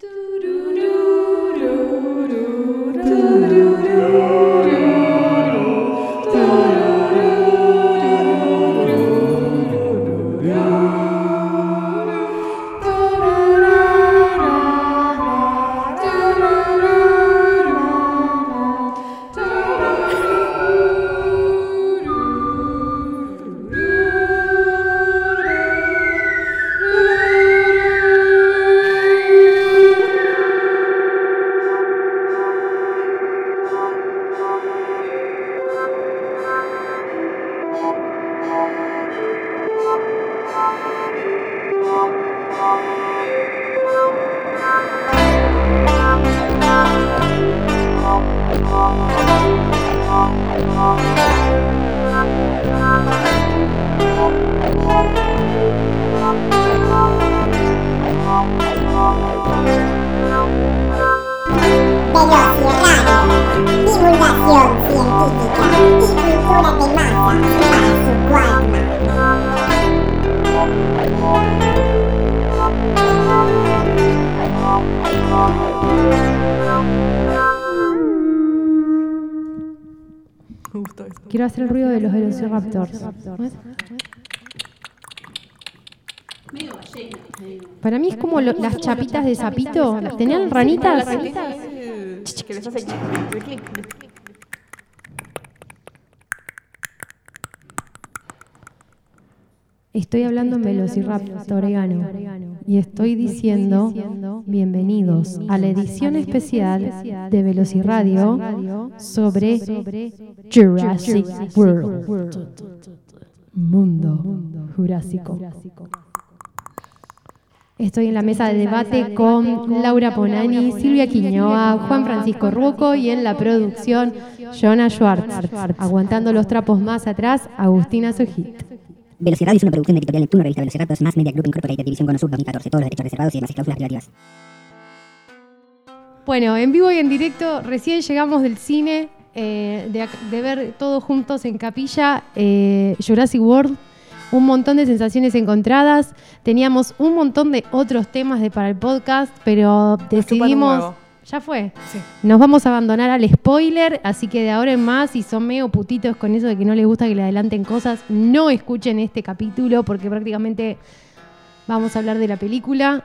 Quiero hacer el ruido de los velociraptors. Para mí es como las chapitas de sapito. ¿Tenían ranitas? Que les hace clic. Estoy hablando en velociraptoriano y estoy diciendo bienvenidos a la edición especial de Velociradio sobre Jurassic World, mundo jurásico. Estoy en la mesa de debate con Laura Ponani, Silvia Quiñoa, Juan Francisco Ruoco y en la producción Jonah Schwartz. Aguantando los trapos más atrás, Agustina Sojit. Velociradio es una producción de Editorial Neptuno, revista Velociraptors, Mass Media Group Incorporated, División Conosur 2014. Todos los derechos reservados y demás cláusulas privativas. Bueno, en vivo y en directo, recién llegamos del cine, de ver todos juntos en capilla Jurassic World. Un montón de sensaciones encontradas. Teníamos un montón de otros temas para el podcast, pero decidimos... ¿Ya fue? Sí. Nos vamos a abandonar al spoiler, así que de ahora en más, si son medio putitos con eso de que no les gusta que le adelanten cosas, no escuchen este capítulo porque prácticamente vamos a hablar de la película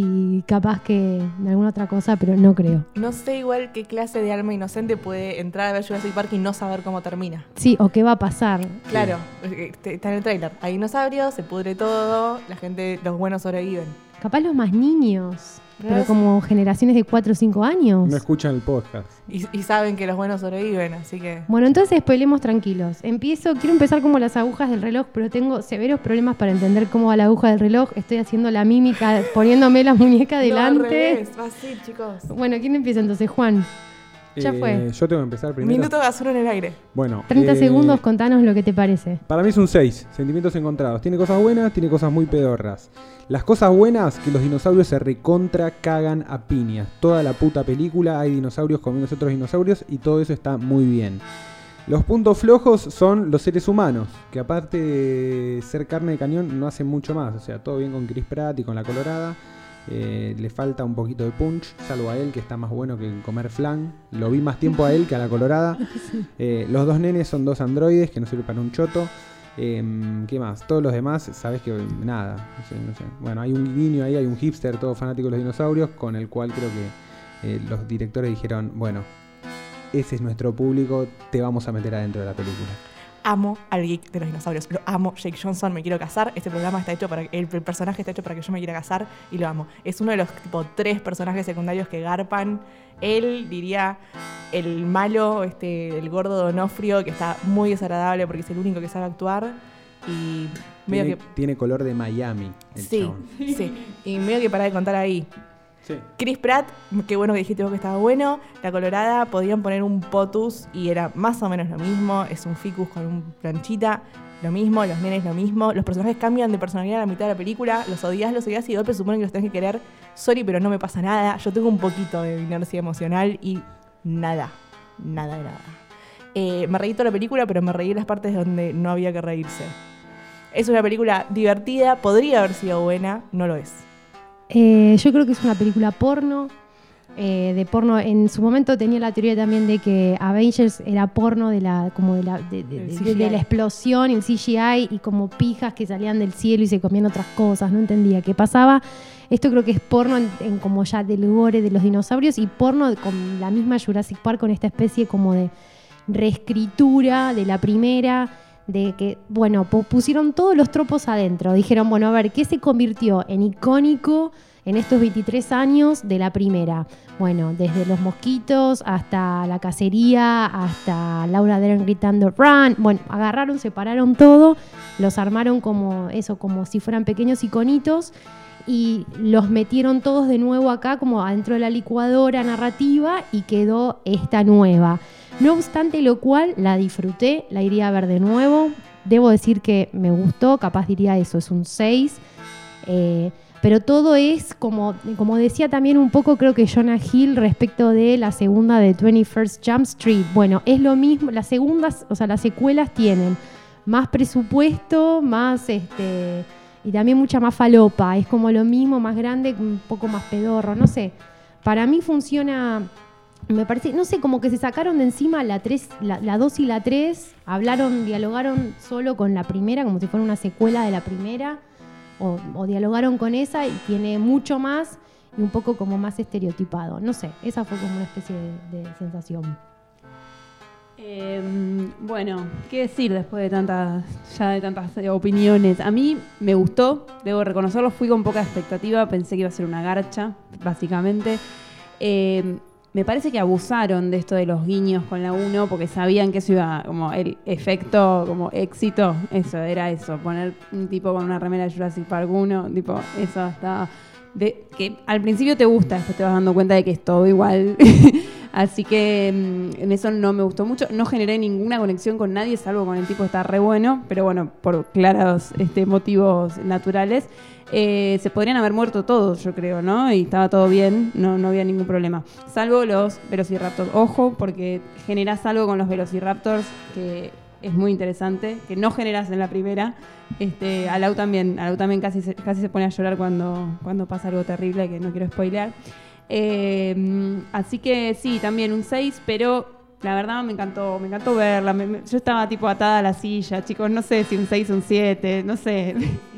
y capaz que de alguna otra cosa, pero no creo. No sé igual qué clase de alma inocente puede entrar a ver Jurassic Park y no saber cómo termina. Sí, o qué va a pasar. Claro, está en el tráiler. Hay dinosaurios, se pudre todo, la gente, los buenos sobreviven. Capaz los más niños, pero como generaciones de 4 o 5 años. No escuchan el podcast. Y saben que los buenos sobreviven, así que... Bueno, entonces spoilemos tranquilos. Quiero empezar como las agujas del reloj, pero tengo severos problemas para entender cómo va la aguja del reloj. Estoy haciendo la mímica, poniéndome la muñeca delante. No, al revés, va así, chicos. Bueno, ¿quién empieza entonces? Juan. Ya fue. Yo tengo que empezar primero. Minuto de basura en el aire. Bueno, 30 segundos, contanos lo que te parece. Para mí es un 6, sentimientos encontrados. Tiene cosas buenas, tiene cosas muy pedorras. Las cosas buenas, que los dinosaurios se recontra cagan a piñas. Toda la puta película hay dinosaurios comiendo otros dinosaurios y todo eso está muy bien. Los puntos flojos son los seres humanos, que aparte de ser carne de cañón no hacen mucho más. O sea, todo bien con Chris Pratt y con la colorada. Le falta un poquito de punch, salvo a él que está más bueno que en comer flan. Lo vi más tiempo a él que a la colorada. Los dos nenes son dos androides que no sirven para un choto. ¿Qué más? Todos los demás, sabes que nada, no sé. Bueno, hay un niño ahí, hay un hipster todo fanático de los dinosaurios, con el cual creo que los directores dijeron, bueno, ese es nuestro público, te vamos a meter adentro de la película. Amo al geek de los dinosaurios, lo amo. Jake Johnson, me quiero casar. Este programa está hecho para el personaje está hecho para que yo me quiera casar y lo amo. Es uno de los tipo 3 personajes secundarios que garpan. Él diría el malo, el gordo Donofrio, que está muy desagradable porque es el único que sabe actuar y medio tiene color de Miami. Sí, y medio que para de contar ahí. Sí. Chris Pratt, qué bueno que dijiste vos que estaba bueno. La colorada, podían poner un potus y era más o menos lo mismo. Es un ficus con un planchita, lo mismo. Los nenes, lo mismo. Los personajes cambian de personalidad a la mitad de la película. Los odias y de golpe suponen que los tenés que querer. Sorry, pero no me pasa nada. Yo tengo un poquito de inercia emocional y nada de nada. Me reí toda la película, pero me reí en las partes donde no había que reírse. Es una película divertida, podría haber sido buena, no lo es. Yo creo que es una película porno. De porno, en su momento tenía la teoría también de que Avengers era porno de la explosión, el CGI y como pijas que salían del cielo y se comían otras cosas, no entendía qué pasaba. Esto creo que es porno en como ya del gore de los dinosaurios y porno con la misma Jurassic Park, con esta especie como de reescritura de la primera, de que, bueno, pusieron todos los tropos adentro, dijeron, bueno, a ver, ¿qué se convirtió en icónico en estos 23 años de la primera? Bueno, desde los mosquitos hasta la cacería, hasta Laura Dern gritando "Run". Bueno, agarraron, separaron todo, los armaron como eso, como si fueran pequeños iconitos y los metieron todos de nuevo acá como adentro de la licuadora narrativa y quedó esta nueva. No obstante lo cual, la disfruté, la iría a ver de nuevo. Debo decir que me gustó, capaz diría eso, es un 6. Pero todo es, como decía también un poco, creo que Jonah Hill respecto de la segunda de 21st Jump Street. Bueno, es lo mismo, las segundas, o sea, las secuelas tienen más presupuesto, más y también mucha más falopa. Es como lo mismo, más grande, un poco más pedorro, no sé. Para mí funciona, me parece, no sé, como que se sacaron de encima la 2 y la 3, dialogaron solo con la primera, como si fuera una secuela de la primera. O dialogaron con esa y tiene mucho más y un poco como más estereotipado. No sé, esa fue como una especie de sensación. Bueno, ¿qué decir después de tantas opiniones? A mí me gustó, debo reconocerlo, fui con poca expectativa, pensé que iba a ser una garcha, básicamente. Me parece que abusaron de esto de los guiños con la 1 porque sabían que eso iba como el efecto, como éxito, eso, era eso, poner un tipo con una remera de Jurassic Park 1, tipo, eso estaba... que al principio te gusta, después te vas dando cuenta de que es todo igual. Así que en eso no me gustó mucho. No generé ninguna conexión con nadie, salvo con el tipo que está re bueno, pero bueno, por claros motivos naturales. Se podrían haber muerto todos, yo creo, ¿no? Y estaba todo bien, no había ningún problema. Salvo los Velociraptors. Ojo, porque generás algo con los Velociraptors que es muy interesante, que no generás en la primera. Alau también casi se pone a llorar cuando pasa algo terrible, que no quiero spoilear. Así que sí, también un 6, pero la verdad me encantó verla. Yo estaba tipo atada a la silla, chicos, no sé si un 6 o un 7, no sé.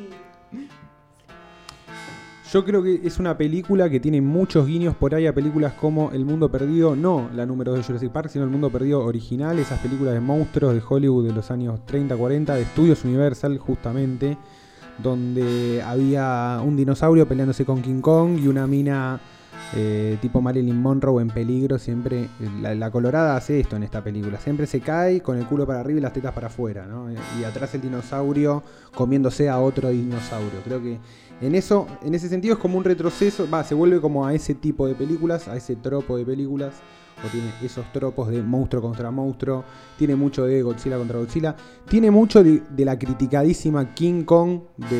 Yo creo que es una película que tiene muchos guiños por ahí a películas como El Mundo Perdido, no la número 2 de Jurassic Park, sino El Mundo Perdido original, esas películas de monstruos de Hollywood de los años 30, 40, de Studios Universal justamente, donde había un dinosaurio peleándose con King Kong y una mina tipo Marilyn Monroe en peligro. Siempre la colorada hace esto en esta película, siempre se cae con el culo para arriba y las tetas para afuera, ¿no? Y atrás el dinosaurio comiéndose a otro dinosaurio. Creo que en ese sentido es como un retroceso, se vuelve como a ese tipo de películas, a ese tropo de películas, o tiene esos tropos de monstruo contra monstruo, tiene mucho de Godzilla contra Godzilla, tiene mucho de la criticadísima King Kong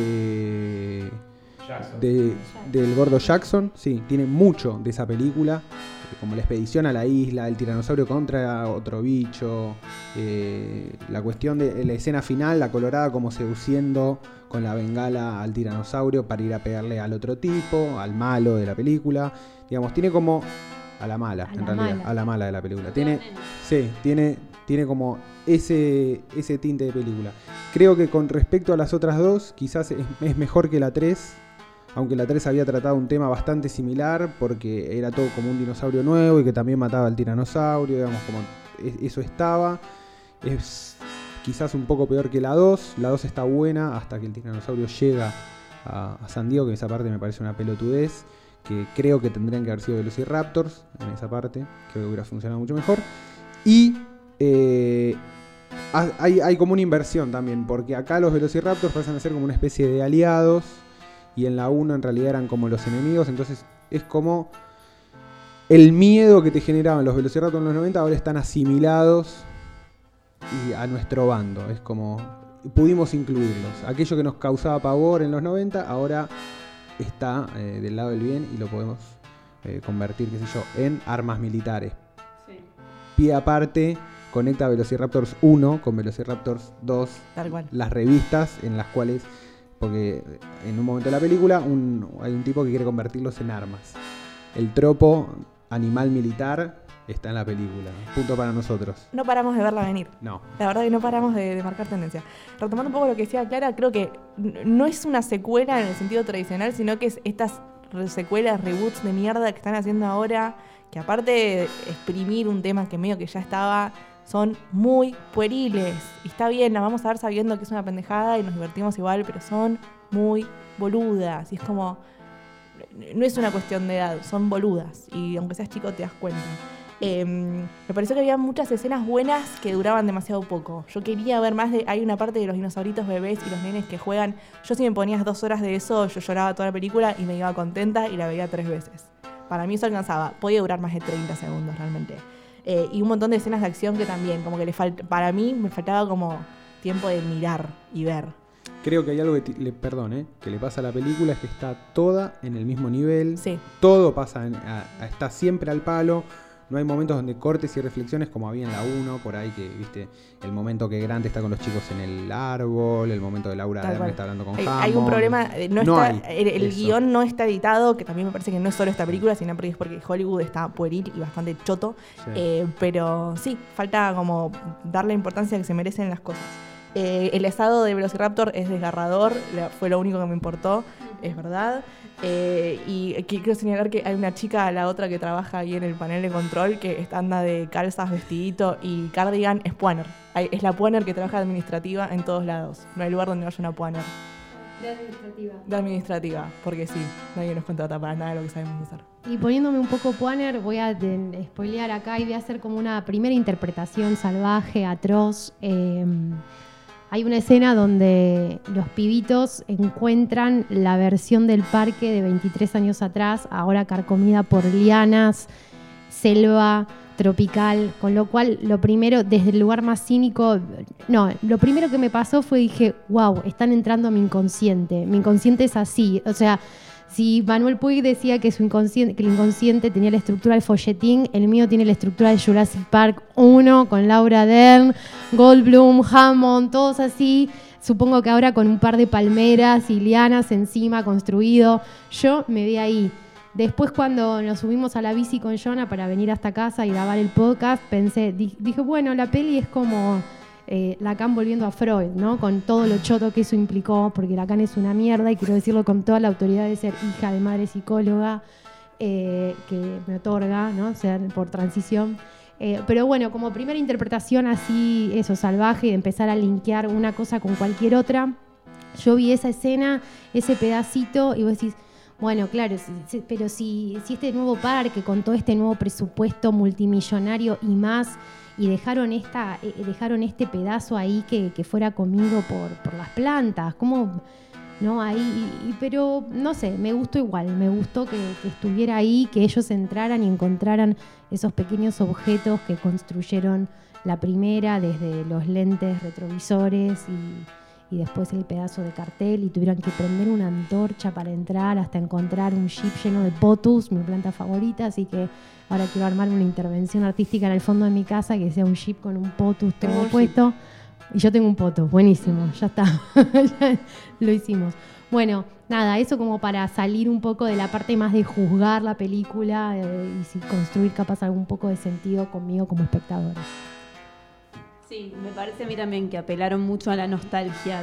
del gordo Jackson, sí, tiene mucho de esa película, como la expedición a la isla, el tiranosaurio contra otro bicho, la cuestión de la escena final, la colorada como seduciendo con la bengala al tiranosaurio para ir a pegarle al otro tipo, al malo de la película, digamos, tiene como a la mala de la película, tiene como ese tinte de película. Creo que con respecto a las otras dos, quizás es mejor que la 3. Aunque la 3 había tratado un tema bastante similar, porque era todo como un dinosaurio nuevo y que también mataba al tiranosaurio, digamos, como eso estaba. Es quizás un poco peor que la 2. La 2 está buena hasta que el tiranosaurio llega a San Diego, que esa parte me parece una pelotudez, que creo que tendrían que haber sido Velociraptors en esa parte, creo que hubiera funcionado mucho mejor. Y hay como una inversión también, porque acá los Velociraptors pasan a ser como una especie de aliados, y en la 1 en realidad eran como los enemigos, entonces es como el miedo que te generaban los Velociraptors en los 90 ahora están asimilados a nuestro bando, es como pudimos incluirlos, aquello que nos causaba pavor en los 90 ahora está del lado del bien y lo podemos convertir, qué sé yo, en armas militares. Sí. Pie aparte, conecta Velociraptors 1 con Velociraptors 2, tal cual, las revistas en las cuales Porque en un momento de la película hay un tipo que quiere convertirlos en armas. El tropo animal militar está en la película. Punto para nosotros. No paramos de verla venir. No. La verdad que no paramos de marcar tendencia. Retomando un poco lo que decía Clara, creo que no es una secuela en el sentido tradicional, sino que es estas secuelas, reboots de mierda que están haciendo ahora, que aparte de exprimir un tema que medio que ya estaba, son muy pueriles. Y está bien, la vamos a ver sabiendo que es una pendejada y nos divertimos igual, pero son muy boludas. Y es como, no es una cuestión de edad, son boludas. Y aunque seas chico te das cuenta. Me pareció que había muchas escenas buenas que duraban demasiado poco. Yo quería ver más hay una parte de los dinosauritos bebés y los nenes que juegan. Yo si me ponías 2 horas de eso, yo lloraba toda la película y me iba contenta y la veía 3 veces. Para mí eso alcanzaba. Podía durar más de 30 segundos realmente. Y un montón de escenas de acción que también, como que para mí me faltaba como tiempo de mirar y ver. Creo que hay algo que que le pasa a la película, es que está toda en el mismo nivel. Sí. Todo pasa, está siempre al palo. No hay momentos donde cortes y reflexiones como había en la 1, por ahí que, viste, el momento que Grant está con los chicos en el árbol, el momento de Laura Dern está hablando con Hammond. Hay un problema, el guión no está editado, que también me parece que no es solo esta película, sino porque es porque Hollywood está pueril y bastante choto. Sí. Pero sí, falta como darle la importancia que se merecen las cosas. El estado de Velociraptor es desgarrador, fue lo único que me importó, es verdad. Y quiero señalar que hay una chica, la otra que trabaja ahí en el panel de control, que anda de calzas, vestidito y cardigan, es Puaner. Es la Puaner que trabaja de administrativa en todos lados. No hay lugar donde no haya una Puaner. De administrativa, porque sí, nadie nos contrata para nada de lo que sabemos hacer. Y poniéndome un poco Puaner, voy a spoilear acá y voy a hacer como una primera interpretación salvaje, atroz. Hay una escena donde los pibitos encuentran la versión del parque de 23 años atrás, ahora carcomida por lianas, selva tropical, con lo cual lo primero, desde el lugar más cínico, lo primero que me pasó fue dije, wow, están entrando a mi inconsciente es así, o sea, si Manuel Puig decía que el inconsciente tenía la estructura del folletín, el mío tiene la estructura de Jurassic Park 1, con Laura Dern, Goldblum, Hammond, todos así. Supongo que ahora con un par de palmeras y lianas encima construido. Yo me vi ahí. Después cuando nos subimos a la bici con Jonah para venir hasta casa y grabar el podcast, dije, bueno, la peli es como Lacan volviendo a Freud, ¿no? Con todo lo choto que eso implicó, porque Lacan es una mierda y quiero decirlo con toda la autoridad de ser hija de madre psicóloga que me otorga, ¿no? Ser por transición. Pero bueno, como primera interpretación así, eso, salvaje, de empezar a linkear una cosa con cualquier otra, yo vi esa escena, ese pedacito, y vos decís, bueno, claro, pero si este nuevo parque con todo este nuevo presupuesto multimillonario y más, y dejaron este pedazo ahí que fuera comido por las plantas, ¿cómo? ¿No? Ahí, pero no sé, me gustó igual, me gustó que estuviera ahí, que ellos entraran y encontraran esos pequeños objetos que construyeron la primera, desde los lentes retrovisores y después el pedazo de cartel, y tuvieran que prender una antorcha para entrar hasta encontrar un jeep lleno de potus, mi planta favorita, así que ahora quiero armar una intervención artística en el fondo de mi casa que sea un jeep con un potus todo puesto. Y yo tengo un potus, buenísimo, ya está, ya lo hicimos. Bueno, nada, eso como para salir un poco de la parte más de juzgar la película y si construir capaz algún poco de sentido conmigo como espectadora. Sí, me parece a mí también que apelaron mucho a la nostalgia,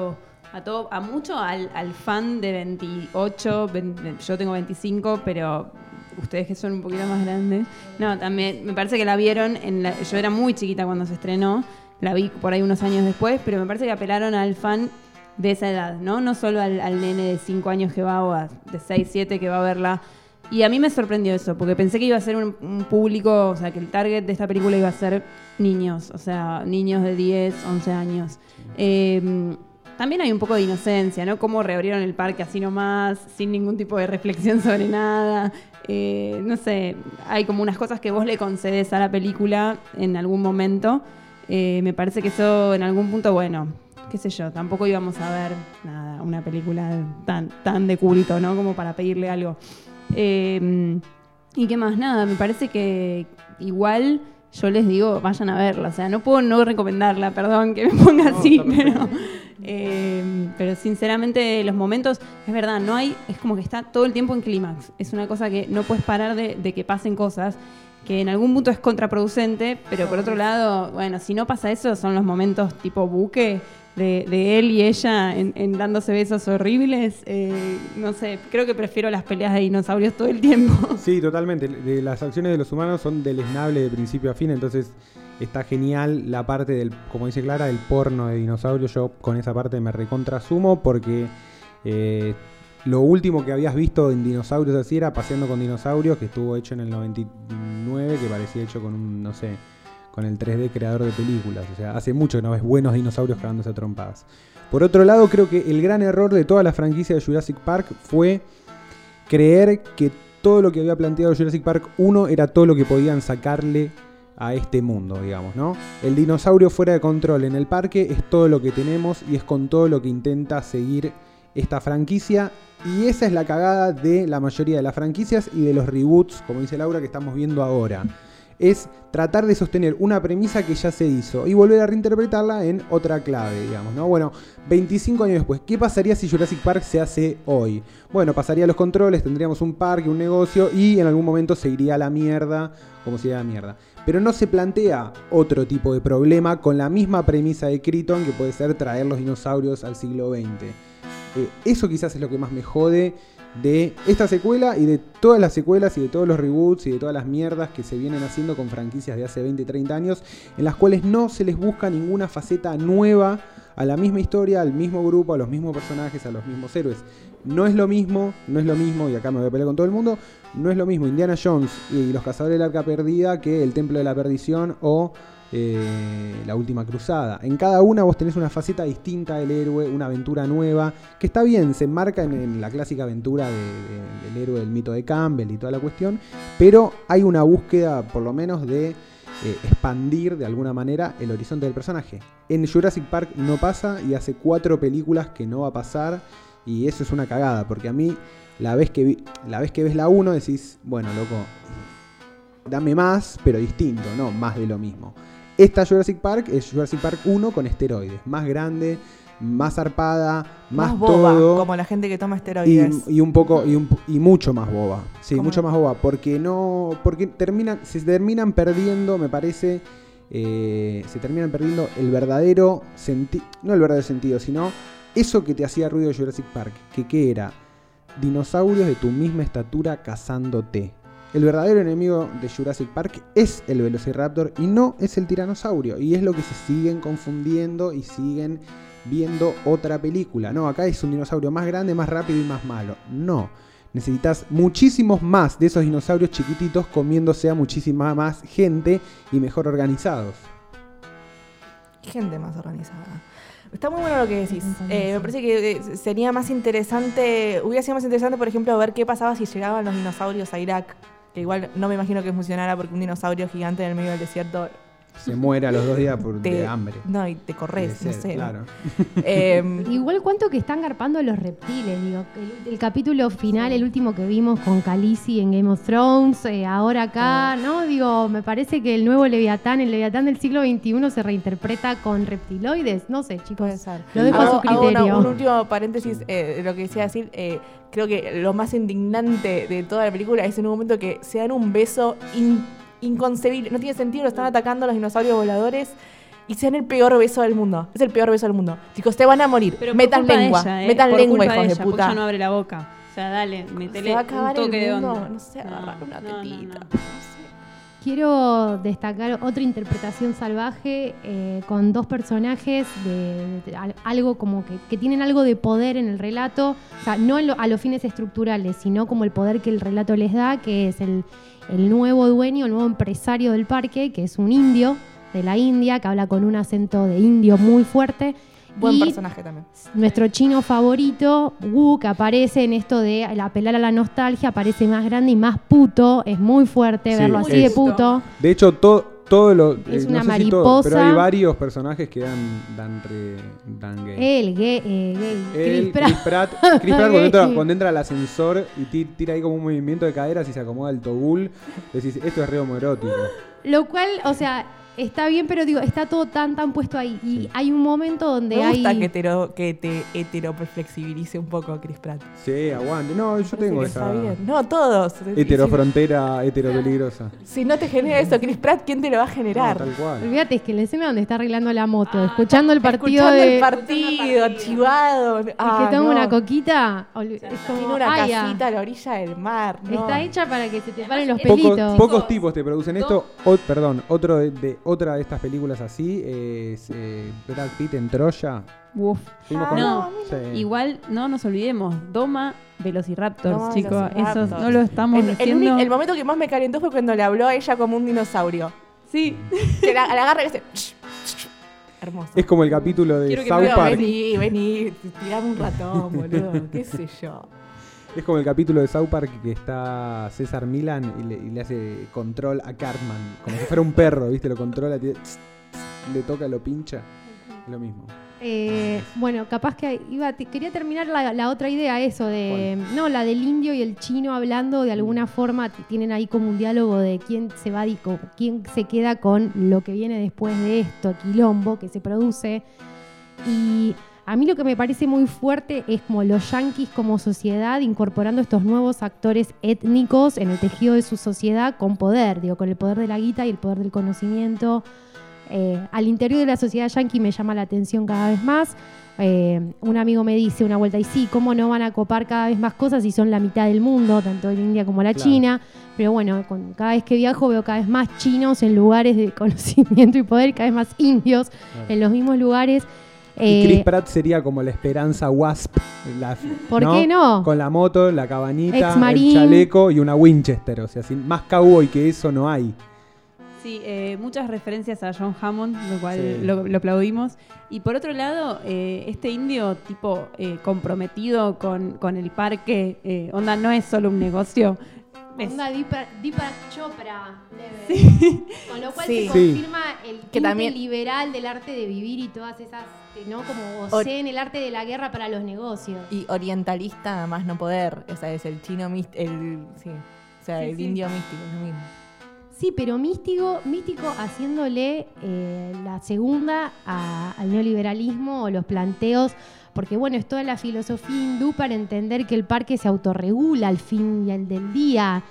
a mucho al fan de 28, yo tengo 25, pero ustedes que son un poquito más grandes. No, también me parece que la vieron, yo era muy chiquita cuando se estrenó, la vi por ahí unos años después, pero me parece que apelaron al fan de esa edad, ¿no? No solo al nene de 5 años que va o de 6, 7 que va a verla. Y a mí me sorprendió eso, porque pensé que iba a ser un público, o sea, que el target de esta película iba a ser niños, o sea, niños de 10, 11 años. También hay un poco de inocencia, ¿no? Cómo reabrieron el parque así nomás, sin ningún tipo de reflexión sobre nada. No sé, hay como unas cosas que vos le concedes a la película en algún momento. Me parece que eso en algún punto, bueno, qué sé yo, tampoco íbamos a ver nada, una película tan de culto, ¿no? Como para pedirle algo. Y qué más, nada, me parece que igual yo les digo, vayan a verla. O sea, no puedo no recomendarla, perdón que me ponga así, pero sinceramente los momentos, es verdad, no hay, es como que está todo el tiempo en clímax. Es una cosa que no puedes parar de que pasen cosas, que en algún punto es contraproducente, pero por otro lado, bueno, si no pasa eso, son los momentos tipo buque de él y ella en dándose besos horribles. No sé, creo que prefiero las peleas de dinosaurios todo el tiempo. Sí, totalmente. Las acciones de los humanos son deleznables de principio a fin, entonces está genial la parte del, como dice Clara, del porno de dinosaurios. Yo con esa parte me recontrasumo porque lo último que habías visto en dinosaurios así era Paseando con Dinosaurios, que estuvo hecho en el 99, que parecía hecho con un, no sé, con el 3D creador de películas. O sea, hace mucho que no ves buenos dinosaurios cagándose a trompadas. Por otro lado, creo que el gran error de toda la franquicia de Jurassic Park fue creer que todo lo que había planteado Jurassic Park 1 era todo lo que podían sacarle a este mundo, digamos, ¿no? El dinosaurio fuera de control en el parque es todo lo que tenemos y es con todo lo que intenta seguir esta franquicia. Y esa es la cagada de la mayoría de las franquicias y de los reboots, como dice Laura, que estamos viendo ahora. Es tratar de sostener una premisa que ya se hizo y volver a reinterpretarla en otra clave, digamos, ¿no? Bueno, 25 años después, ¿qué pasaría si Jurassic Park se hace hoy? Bueno, pasaría los controles, tendríamos un parque, un negocio y en algún momento se iría a la mierda, como se iría a la mierda. Pero no se plantea otro tipo de problema con la misma premisa de Krypton, que puede ser traer los dinosaurios al siglo XX. Eso quizás es lo que más me jode de esta secuela y de todas las secuelas y de todos los reboots y de todas las mierdas que se vienen haciendo con franquicias de hace 20, 30 años, en las cuales no se les busca ninguna faceta nueva a la misma historia, al mismo grupo, a los mismos personajes, a los mismos héroes. No es lo mismo, y acá me voy a pelear con todo el mundo, no es lo mismo Indiana Jones y los Cazadores del Arca Perdida que el Templo de la Perdición o La Última Cruzada. En cada una vos tenés una faceta distinta del héroe, una aventura nueva, que está bien, se enmarca en la clásica aventura del héroe del mito de Campbell y toda la cuestión, pero hay una búsqueda, por lo menos, de expandir de alguna manera el horizonte del personaje. En Jurassic Park no pasa y hace 4 películas que no va a pasar, y eso es una cagada, porque a mí, la vez que ves la 1 decís, bueno, loco, dame más, pero distinto, no más de lo mismo. Esta Jurassic Park es Jurassic Park 1 con esteroides, más grande, más zarpada, más boba, todo, como la gente que toma esteroides. y mucho más boba. Sí, ¿Cómo? mucho más boba, porque se terminan perdiendo, me parece, se terminan perdiendo el verdadero sentido, no el verdadero sentido, sino eso que te hacía ruido de Jurassic Park, que era dinosaurios de tu misma estatura cazándote. El verdadero enemigo de Jurassic Park es el Velociraptor y no es el tiranosaurio. Y es lo que se siguen confundiendo y siguen viendo otra película. No, acá es un dinosaurio más grande, más rápido y más malo. No, necesitas muchísimos más de esos dinosaurios chiquititos comiéndose a muchísima más gente y mejor organizados. Gente más organizada. Está muy bueno lo que decís. Me parece que sería más interesante, hubiera sido más interesante, por ejemplo, ver qué pasaba si llegaban los dinosaurios a Irak. Que igual no me imagino que funcionara porque un dinosaurio gigante en el medio del desierto Se muere a los 2 días de hambre. No, y te corres, no sé. Claro. Igual cuánto que están garpando los reptiles, digo. El capítulo final, el último que vimos con Khaleesi en Game of Thrones, ahora acá, ¿no? Digo, me parece que el nuevo Leviatán, el Leviatán del siglo XXI se reinterpreta con reptiloides. No sé, chicos. Puede ser. Lo dejo a su criterio. Un último paréntesis de lo que decía decir. Creo que lo más indignante de toda la película es en un momento que se dan un beso inconcebible. No tiene sentido, lo están atacando los dinosaurios voladores y se dan el peor beso del mundo. Es el peor beso del mundo. Chicos, te van a morir. Pero metan lengua. Metan por lengua, culpa hijos de ella, puta. Ya no abre la boca. O sea, dale, metele Se va a un acabar toque el de mundo. onda. No sé, agarrar una tetita. no. No sé. Quiero destacar otra interpretación salvaje con dos personajes de algo como que tienen algo de poder en el relato, o sea, no a los fines estructurales, sino como el poder que el relato les da, que es el nuevo dueño, el nuevo empresario del parque, que es un indio de la India, que habla con un acento de indio muy fuerte. Buen y personaje también. nuestro chino favorito, Wu, que aparece en esto de apelar a la nostalgia, aparece más grande y más puto. Es muy fuerte Sí, verlo así de puto. De hecho, todo lo... Es no una sé si todo, pero hay mariposa. varios personajes que dan gay. El gay, Chris Chris Pratt, cuando entra al ascensor y tira ahí como un movimiento de caderas y se acomoda el togul, decís, esto es re homoerótico. Lo cual, o sea, está bien, pero digo, está todo tan puesto ahí. Y Sí. hay un momento donde Me gusta hay... que te heteroflexibilice un poco Chris Pratt. Sí, aguante. No, yo Parece tengo que esa está bien. No, todos. heterofrontera, heteropeligrosa. Si no te genera eso, Chris Pratt, ¿quién te lo va a No, generar? tal cual. Olvídate, es que la escena donde está arreglando la moto, escuchando el partido Escuchando de... el partido, chivado. y que toma una coquita, es como... Tiene una "Ay, ya". casita a la orilla del mar. ¿no? Está hecha para que se te paren los Pocos- pelitos. Pocos tipos te producen esto. Otra de estas películas así es Brad Pitt en Troya. Uf. Fuimos No, Sí. igual no nos olvidemos. Doma Velociraptors, Doma chicos. Velociraptors. Eso no lo estamos diciendo. El momento que más me calentó fue cuando le habló a ella como un dinosaurio. Sí. Que la agarra y dice... Hermoso. Es como el capítulo de Quiero que South me Park. Vení, tirame un ratón, boludo. ¿Qué sé yo? Es como el capítulo de South Park que está César Milan y le hace control a Cartman. Como si fuera un perro, ¿viste? Lo controla, le toca, lo pincha. Es lo mismo. Bueno, capaz que quería terminar la otra idea, eso de... No, la del indio y el chino hablando de alguna forma, tienen ahí como un diálogo de quién se va, quién se queda con lo que viene después de esto, quilombo que se produce. Y a mí lo que me parece muy fuerte es como los yanquis como sociedad incorporando estos nuevos actores étnicos en el tejido de su sociedad con poder, digo, con el poder de la guita y el poder del conocimiento. Al interior de la sociedad yanqui me llama la atención cada vez más. Un amigo me dice una vuelta, y sí, ¿cómo no van a copar cada vez más cosas si son la mitad del mundo, tanto la India como la Claro. China? Pero bueno, cada vez que viajo veo cada vez más chinos en lugares de conocimiento y poder, cada vez más indios en los mismos lugares. Y Chris Pratt sería como la esperanza Wasp. ¿Por qué no? Con la moto, la cabanita, el Ex-marín. chaleco y una Winchester. O sea, más cowboy que eso no hay. Sí, muchas referencias a John Hammond, lo cual Sí. lo aplaudimos. Y por otro lado, este indio tipo comprometido con el parque, onda, no es solo un negocio. Onda Deepak Chopra. Con lo cual Sí. se Sí. confirma el Que tinte también- liberal del arte de vivir y todas esas, ¿no? Como en el arte de la guerra para los negocios. Y orientalista más no poder. O sea, es el chino místico. Sí. O sea, Sí, el sí. indio místico, es lo mismo. Sí, pero místico haciéndole la segunda al neoliberalismo o los planteos, porque bueno, es toda la filosofía hindú para entender que el parque se autorregula al fin del día.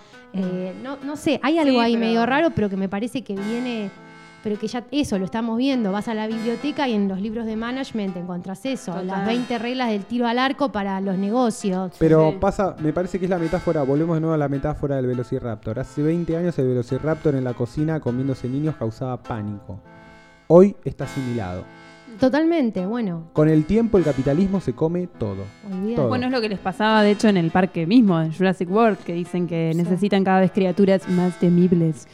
No sé, hay algo Sí, ahí pero- medio raro, pero que me parece que viene, pero que ya eso lo estamos viendo. Vas a la biblioteca y en los libros de management encontrás eso, Total. las 20 reglas del tiro al arco para los negocios. Pero Sí. me parece que es la metáfora, volvemos de nuevo a la metáfora del Velociraptor. Hace 20 años el Velociraptor en la cocina comiéndose niños causaba pánico. Hoy está asimilado. Totalmente, bueno, Con el tiempo el capitalismo se come todo. olvídate. Todo. Bueno, es lo que les pasaba, de hecho, en el parque mismo, en Jurassic World, que dicen que necesitan cada vez criaturas más temibles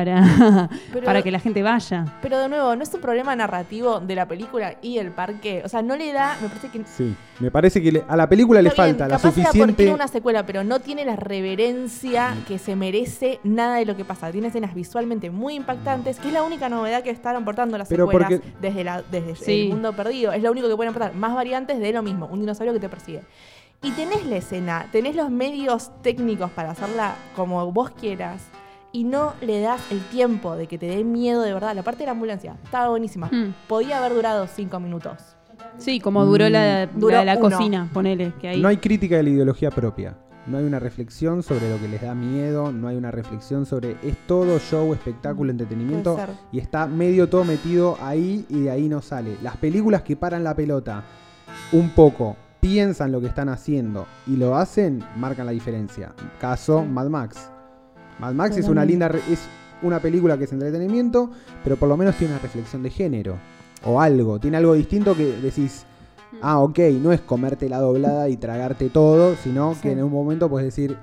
Pero- para que la gente vaya. Pero de nuevo, no es un problema narrativo de la película y el parque. O sea, no le da. Me parece que. Sí, me parece que a la película le Está bien, falta la capaz era porque suficiente... tiene una secuela, pero no tiene la reverencia que se merece nada de lo que pasa. Tiene escenas visualmente muy impactantes, que es la única novedad que están aportando las Pero secuelas porque- desde Sí. El Mundo Perdido. Es lo único que pueden aportar. Más variantes de lo mismo, un dinosaurio que te persigue. Y tenés la escena, tenés los medios técnicos para hacerla como vos quieras. Y no le das el tiempo de que te dé miedo de verdad. La parte de la ambulancia estaba buenísima. Hmm. Podía haber durado 5 minutos. Sí, como duró la Duró de la uno. cocina, ponele. Que ahí. No hay crítica de la ideología propia. No hay una reflexión sobre lo que les da miedo. No hay una reflexión sobre... Es todo show, espectáculo, entretenimiento. Puede ser. Y está medio todo metido ahí y de ahí no sale. Las películas que paran la pelota un poco, piensan lo que están haciendo y lo hacen, marcan la diferencia. Caso Mad Max. Mad Max es una linda... Es una película que es entretenimiento, pero por lo menos tiene una reflexión de género. O algo. Tiene algo distinto que decís... Ah, ok, no es comerte la doblada y tragarte todo, sino que en un momento puedes decir,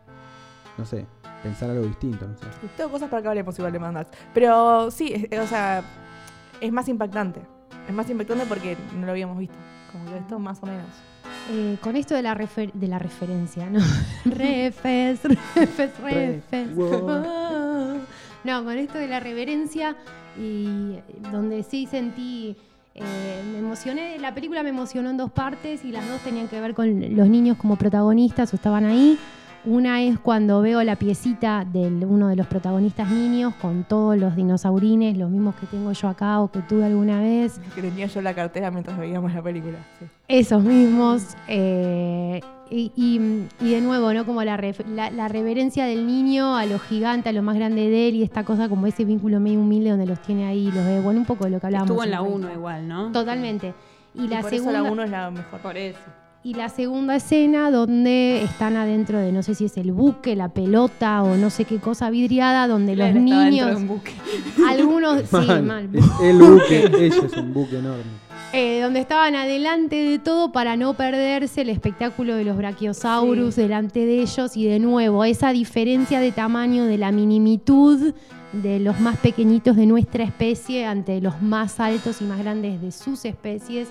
no sé, pensar algo distinto, no sé. Tengo cosas para que hablemos igual de Mad Max. Pero sí, o sea, es más impactante. Es más impactante porque no lo habíamos visto. Como que esto más o menos. Con esto de la referencia, ¿no? refes. Wow. No, con esto de la reverencia y donde sí sentí, me emocioné, la película me emocionó en dos partes y las dos tenían que ver con los niños como protagonistas o estaban ahí. Una es cuando veo la piecita de uno de los protagonistas niños con todos los dinosaurines, los mismos que tengo yo acá o que tuve alguna vez. Que tenía yo en la cartera mientras veíamos la película. Sí. Esos mismos. Y de nuevo, ¿no? Como la reverencia del niño a lo gigante, a lo más grande de él y esta cosa como ese vínculo medio humilde donde los tiene ahí, los ve. Bueno, un poco de lo que hablábamos. Estuvo en la 1 igual, ¿no? Totalmente. Y la por segunda, eso la 1 es la mejor. Por eso. y la segunda escena donde están adentro de, no sé si es el buque, la pelota o no sé qué cosa vidriada, donde Claro, los estaba niños, dentro de un buque. algunos, sí, mal. Es el buque, ella es un buque enorme. Donde estaban adelante de todo para no perderse el espectáculo de los Brachiosaurus delante de ellos y de nuevo esa diferencia de tamaño, de la minimitud de los más pequeñitos de nuestra especie ante los más altos y más grandes de sus especies.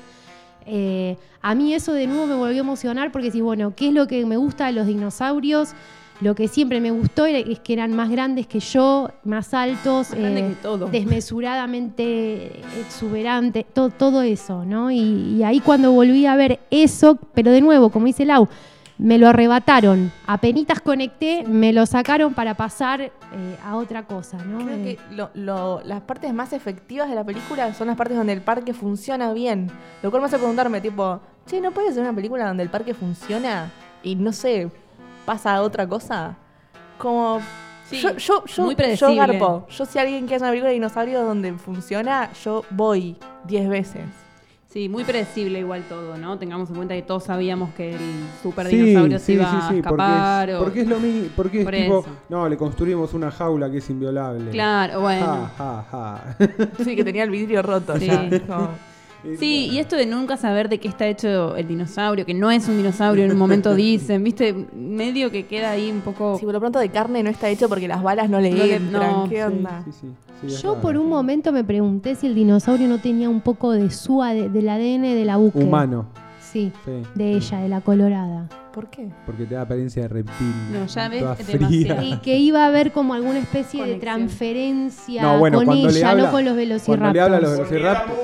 A mí eso de nuevo me volvió a emocionar porque sí, bueno, ¿qué es lo que me gusta de los dinosaurios? Lo que siempre me gustó es que eran más grandes que yo, más altos, Más grande que todo. desmesuradamente exuberantes, todo eso, ¿no? Y ahí cuando volví a ver eso, pero de nuevo, como dice Lau, me lo arrebataron. Apenitas conecté, me lo sacaron para pasar a otra cosa, ¿no? Creo que las partes más efectivas de la película son las partes donde el parque funciona bien. Lo cual me hace preguntarme, tipo, che, ¿no puede ser una película donde el parque funciona y no sé, pasa a otra cosa? Como... Sí, yo muy predecible. Yo garpo. Yo si alguien quiere hacer una película de dinosaurios donde funciona, yo voy 10 veces. Sí, muy predecible igual todo, ¿no? Tengamos en cuenta que todos sabíamos que el super Sí, dinosaurio se sí, iba sí, a sí, escapar. porque es lo mismo, porque es Por tipo, eso. no, le construimos una jaula que es inviolable. Claro, bueno. Ja, ja, Sí, que tenía el vidrio roto Sí. ya. Como- Sí, y esto de nunca saber de qué está hecho el dinosaurio, que no es un dinosaurio, en un momento dicen, ¿viste? Medio que queda ahí un poco... Sí, por lo pronto de carne no está hecho porque las balas no le No le- entran. no, ¿Qué Sí, onda? sí, es Yo raro. por un momento me pregunté si el dinosaurio no tenía un poco de del ADN de la buque. Humano, Sí, sí. de ella, de la colorada. ¿Por qué? Porque te da apariencia de reptil. No, ya ves, toda es fría. demasiado. Y que iba a haber como alguna especie de Conexión. transferencia No, bueno, con cuando le ella, habla- no con los Cuando velociraptors. le habla a los velociraptors.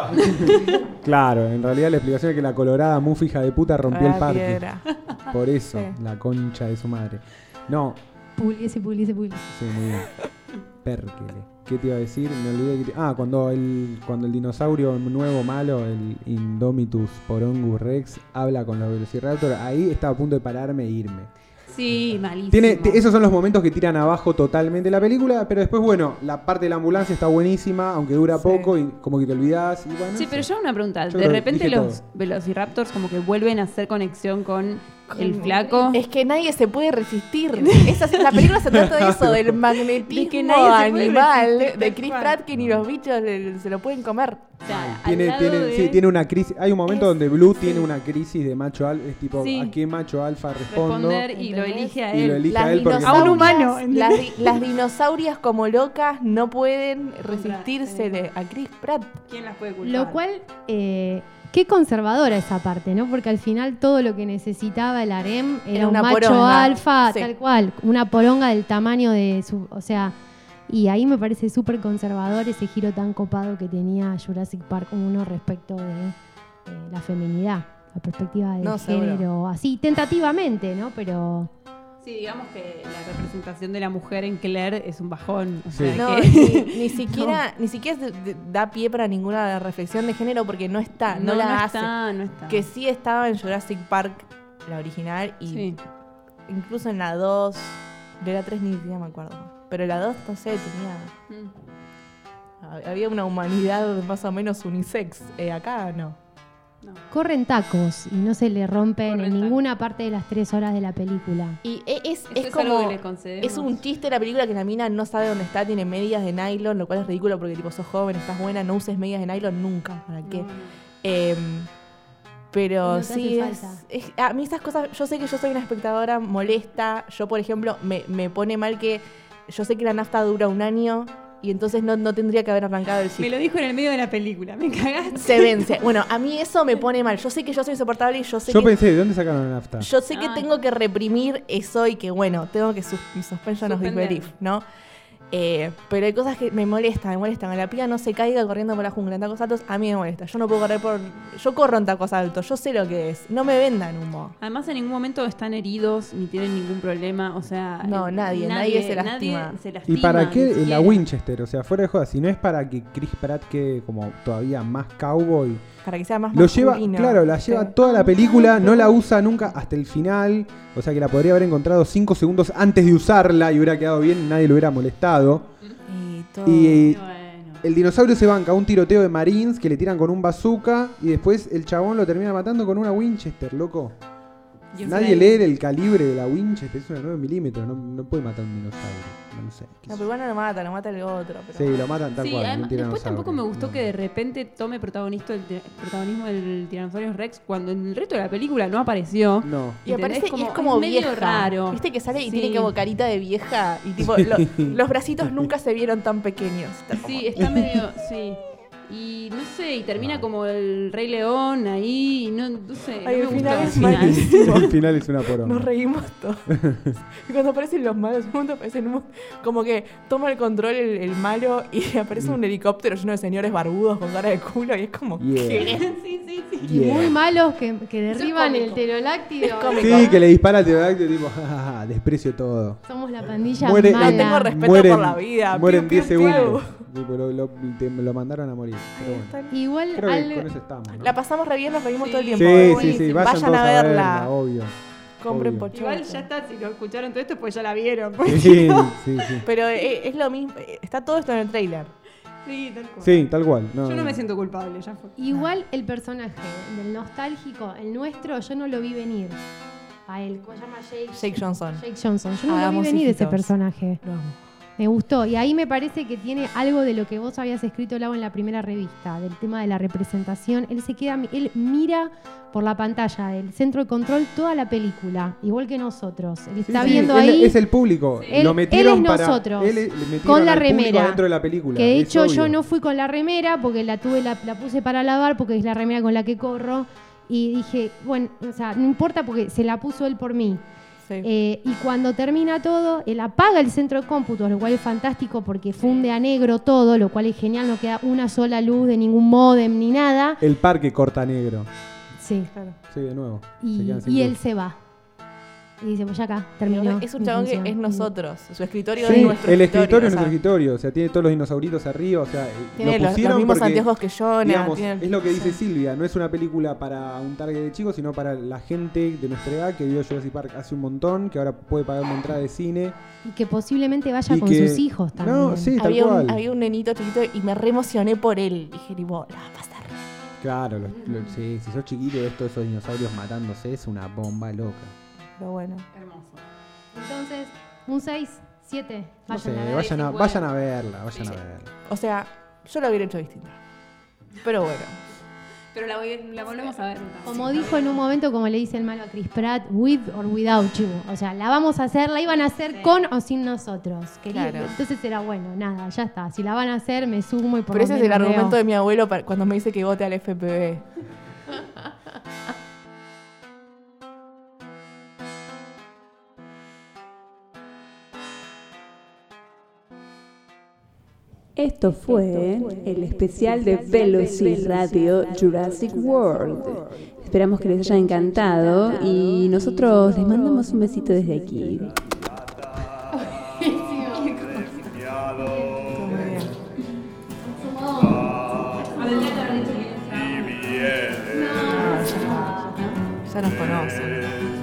Claro, en realidad la explicación es que la colorada mufa hija de puta rompió el Ah, parque. piedra. Por eso, Sí. la concha de su madre. No, Puliese. sí, muy bien. Pérkele. ¿Qué te iba a decir? Me olvidé que cuando el dinosaurio nuevo malo, el Indomitus Porongus Rex, habla con los Velociraptor, ahí estaba a punto de pararme e irme. Sí, malísimo. Esos son los momentos que tiran abajo totalmente la película, pero después, bueno, la parte de la ambulancia está buenísima, aunque dura Sí. poco y como que te olvidás. Y bueno, Sí, no pero sé. yo hago una pregunta. Yo De creo que repente dije los todo. velociraptors como que vuelven a hacer conexión con el flaco. Es que nadie se puede resistir. La película se trata de eso, del magnetismo De que nadie se puede animal resistir, de tal Chris cual. Pratt, que ni los bichos se lo pueden comer. O sea, Tiene, al lado tiene, de- sí, tiene una crisis. Hay un momento Es- donde Blue tiene una crisis de macho alfa. Es tipo, Sí. ¿a qué macho alfa respondo? responder y lo ¿Entendés? elige a Y lo él. elige a él porque A un dinosaurias- humano, las dinosaurias como locas no pueden resistirse a Chris Pratt. ¿Quién las puede culpar? Lo cual, qué conservadora esa parte, ¿no? Porque al final todo lo que necesitaba el harem era Era un una macho poronga. alfa, Sí. tal cual, una poronga del tamaño de su... O sea, y ahí me parece súper conservador ese giro tan copado que tenía Jurassic Park 1 respecto de la feminidad, la perspectiva de No, género, seguro. así tentativamente, ¿no? Pero... Sí, digamos que la representación de la mujer en Claire es un bajón. O Sí. sea, No, que- ni siquiera da pie para ninguna reflexión de género porque no está, no la hace. No está. Que sí estaba en Jurassic Park, la original, y Sí. incluso en la 2, de la 3 ni siquiera me acuerdo. Pero la 2, no sé, Mm. había una humanidad más o menos unisex. Acá no. No. Corren tacos y no se le rompen Corren en tacos. ninguna parte de las 3 horas de la película. Y Eso es es algo como... que le concedemos. Es un chiste la película que la mina no sabe dónde está, tiene medias de nylon, lo cual es ridículo porque tipo sos joven, estás buena, no uses medias de nylon nunca. ¿Para qué? No, no. Pero No te sí, hace es, falta. a mí esas cosas, yo sé que yo soy una espectadora molesta, yo por ejemplo me pone mal que yo sé que la nafta dura un año y entonces no tendría que haber arrancado el Me chip. lo dijo en el medio de la película, me cagaste. Se vence. Bueno, a mí eso me pone mal. Yo sé que yo soy insoportable y yo sé Yo que pensé, ¿de dónde sacaron la nafta? yo sé que Ay. tengo que reprimir eso y que bueno, tengo que suspension of Suspender. disbelief, ¿no? Pero hay cosas que me molestan. Que la piba no se caiga corriendo por la jungla en tacos altos. A mí me molesta. Yo no puedo correr yo corro en tacos altos. Yo sé lo que es. No me vendan humo. Además, en ningún momento están heridos ni tienen ningún problema. O sea, No, nadie se lastima. Nadie se lastima. ¿Y para qué ni siquiera. la Winchester? O sea, fuera de joda, si no es para que Chris Pratt quede como todavía más cowboy. Para que sea más Lo lleva, masculino. claro, la lleva Sí. toda la película, no la usa nunca hasta el final. O sea que la podría haber encontrado 5 segundos antes de usarla y hubiera quedado bien, nadie lo hubiera molestado. Y todo. Y Bueno. el dinosaurio se banca un tiroteo de Marines que le tiran con un bazooka y después el chabón lo termina matando con una Winchester, loco. Y Nadie lee el calibre de la Winchester, es una 9 milímetros, no puede matar un dinosaurio. No sé. No, pero igual no lo mata el otro. Pero... Sí, lo matan tal Sí, cual. además, un después tiranosaurio. tampoco me gustó No. que de repente tome protagonismo del Tiranosaurio Rex cuando en el resto de la película no apareció. No. Y aparece ¿Entendés? y es como medio vieja. raro. Viste que sale y Sí. tiene como carita de vieja. Y tipo, los bracitos nunca se vieron tan pequeños. Está como- Sí, está medio. Sí. Y no sé, y termina como el Rey León ahí. Y no sé. Ay, no el me final gustó es el final. malísimo. El final es una poronga. Nos reímos todos. Y cuando aparecen los malos, un momento aparecen como que toma el control el malo y aparece un helicóptero lleno de señores barbudos con cara de culo y es como Yeah. ¿qué? Sí, sí, sí. Y Yeah. muy malos que derriban cómico. el pterodáctilo. Es cómico. Sí, que le dispara al pterodáctilo tipo, jajaja, desprecio todo. Somos la pandilla Muere- mala. No tengo respeto por la vida. Mueren Piu, 10 piu, piu. segundos. Tipo, lo mandaron a morir. Pero bueno. Igual Creo que algo- con eso estamos, ¿no? La pasamos re bien, nos reímos Sí. todo el tiempo. Sí, Es sí, sí, buenísimo. vayan todos a verla. obvio. Compren obvio. pochoclo. Igual ya está, si lo escucharon todo esto, pues ya la vieron. Sí, sí, sí. Pero es lo mismo. Está todo esto en el trailer. Sí, tal cual. Sí, tal cual. Yo no me siento culpable, ya fue. Igual el personaje del nostálgico, el nuestro, yo no lo vi venir. A él, ¿cómo se llama? Jake Johnson. Jake Johnson. Yo no Hagamos lo vi venir ese hijitos. personaje. Lo amo. Me gustó. Y ahí me parece que tiene algo de lo que vos habías escrito, Lau, en la primera revista, del tema de la representación. Él mira por la pantalla del centro de control toda la película, igual que nosotros. Él está Sí, sí, viendo él ahí. es el público. Él- Lo metieron él es para. nosotros. Le metieron Con la al público remera. dentro de la película. Que de es hecho obvio. yo no fui con la remera porque la puse para lavar porque es la remera con la que corro. Y dije, bueno, o sea, no importa porque se la puso él por mí. Sí. Y cuando termina todo, él apaga el centro de cómputos, lo cual es fantástico porque funde a negro todo, lo cual es genial, no queda una sola luz de ningún módem ni nada. El parque corta negro. Sí. Claro. Sí, de nuevo. Se Y, quedan sin y él luz. se va. Y dice, pues ya acá, terminó. Es un mi chabón que función. es nosotros. Su escritorio Sí, es nuestro el escritorio es o sea, nuestro escritorio. O sea, tiene todos los dinosauritos arriba. O sea, Tiene lo los pusieron mismos porque, anteojos que Jonah. digamos, tiene- es lo que dice sí. Silvia. No es una película para un target de chicos, sino para la gente de nuestra edad que vio Jurassic Park hace un montón, que ahora puede pagar una entrada de cine. Y que posiblemente vaya Y con que- sus hijos también. No, sí, tal Había cual. había un nenito chiquito y me re emocioné por él. Dije, tipo, la va a pasar. Claro, sí, si sos chiquito y ves todos esos dinosaurios matándose, es una bomba loca. Pero bueno. Hermoso. Entonces, un 6, 7. No sé, Vayan a ver. vayan a verla, vayan Sí. a verla. O sea, yo lo hubiera hecho distinto. Pero bueno. Pero la volvemos a ver. Como dijo en un momento, como le dice el malo a Chris Pratt, with or without you. O sea, la vamos a hacer, la iban a hacer Sí. con o sin nosotros. Claro. Entonces era bueno, nada, ya está. Si la van a hacer, me sumo y por Pero lo ese es el menos argumento veo. de mi abuelo cuando me dice que vote al FPV. Esto fue el especial de Velocis Radio Jurassic World. Esperamos que les haya encantado y nosotros les mandamos un besito desde aquí. Ya nos conocen.